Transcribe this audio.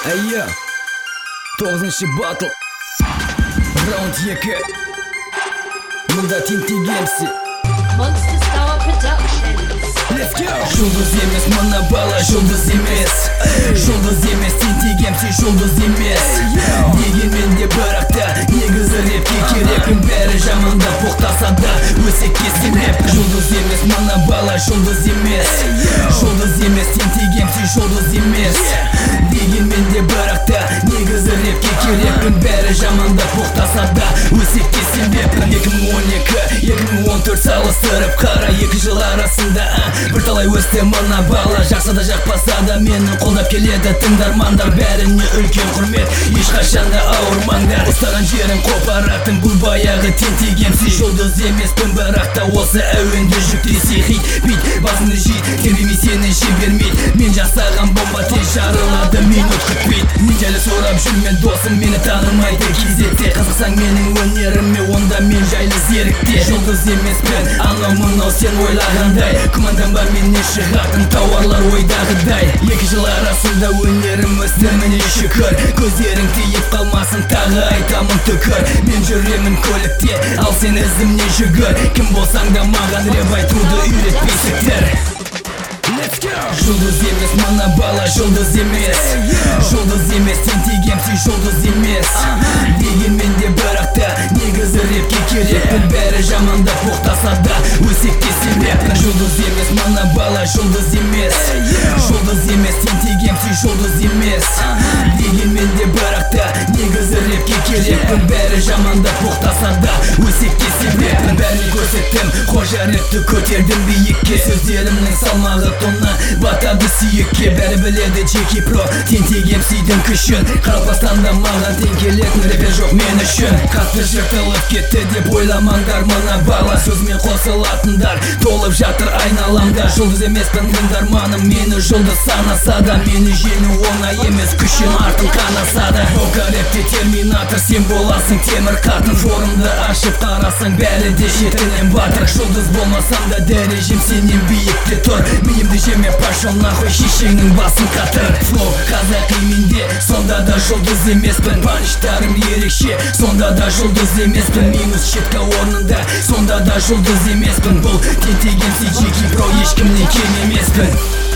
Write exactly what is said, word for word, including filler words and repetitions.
Ayyo, to'qqizinchi battle round iki. Bunda Tinti Games. Monster Star Productions. Let's go. Жұлдыз емес мына бала, жұлдыз емес. Жұлдыз емес Tinti Games, жұлдыз емес. Дегенмен де бірақ та негізі репке керекпін. Бәрі жаманда боқтаса да өсекке сеніп. Жұлдыз емес мына бала, жұлдыз емес. Жұлдыз емес Tinti Games, жұлдыз емес. Дегенмен де бірақ та негізі репке керекпін. Бәрі жаманда боқтаса да өсекке сеніп. екі мың он екі екі мың он төрт салыстырып қара, екі жыл арасында бірталай өсті мына бала. Жақса да жақпаса да мені қолдап келеді тыңдармандар. Бәріне үлкен құрмет, ешқашан да ауырмаңдар. Ұстаған жерін қопаратын бұл баяғы Tinti Games. Жұлдыз емеспін бірақ та осы әуенді жүктесе хит бит басыңды жейд, тербемей сені жібермейді. Мен жасаған бомба тез жарылады, минут күтпейді. Мен жайлы сұрап жүрмен досым мені танымайды кезекте. Қызықсаң менің өнеріме онда мен жайлы зерікте. Жұлдыз емеспін анау мынау сен ойлағандай, күмәндан бар менен шығатын тауарлар ойдағыдай. Екі жыл арасында өнерім өсті міне шүкір. Көздерің тиіп қалмасын тағы айтамын түкір. Мен жүремін көлікте, ал сен ізімне жүгір. Кім болсаң да маған реп айтуды үйретпейсіңдер. Жұлдыз емес мына бала, жұлдыз емес. Жұлдыз емес Tinti Games, жұлдыз емес. Дегенмен де бірақ та негізі репке керекпін. Бәрі жаманда боқтаса да өсекке себеп. Жұлдыз емес мына бала, жұлдыз емес. Жұлдыз емес Tinti Games, жұлдыз емес. Дегенмен де бірақ та негізі репке керекпін. Бәрі жаманда боқтаса да өсекке себеп. Бәрін көрсеттім, қожа репті көтердім биікке. Сөздерімнің салмағы тонна батады сүйекке. Бәрі біледі Джеки Про Tinti Games'дің күшін. Қарапастан да маған тең келетін репер жоқ мен үшін. Қатты жыртылып кетті деп ойламаңдар мына бала. Сөзіме қосылатындар толып жатыр айналамда. Жұлдыз емеспін тыңдарманым мені жұлдыз санаса да. Мені жеңу оңай емес, күшім артын қанаса да. Бока репте терминатор, сен боласың темір қатын. Форумды ашып қарасаң бәрі де шетінен батыр. Жұлдыз болмасам да дәрежем сенен биікте тұр. Миымды жеме пошел нахуй, шешеңнің басын қатыр. Флоу қазақи менде, сонда да жұлдыз емеспін. Панчтарым ерекше, сонда да жұлдыз емеспін. Минус щетка орнында, сонда да жұлдыз емеспін. Бұл Tinti Games, Джеки Про ешкімнен кем емеспін.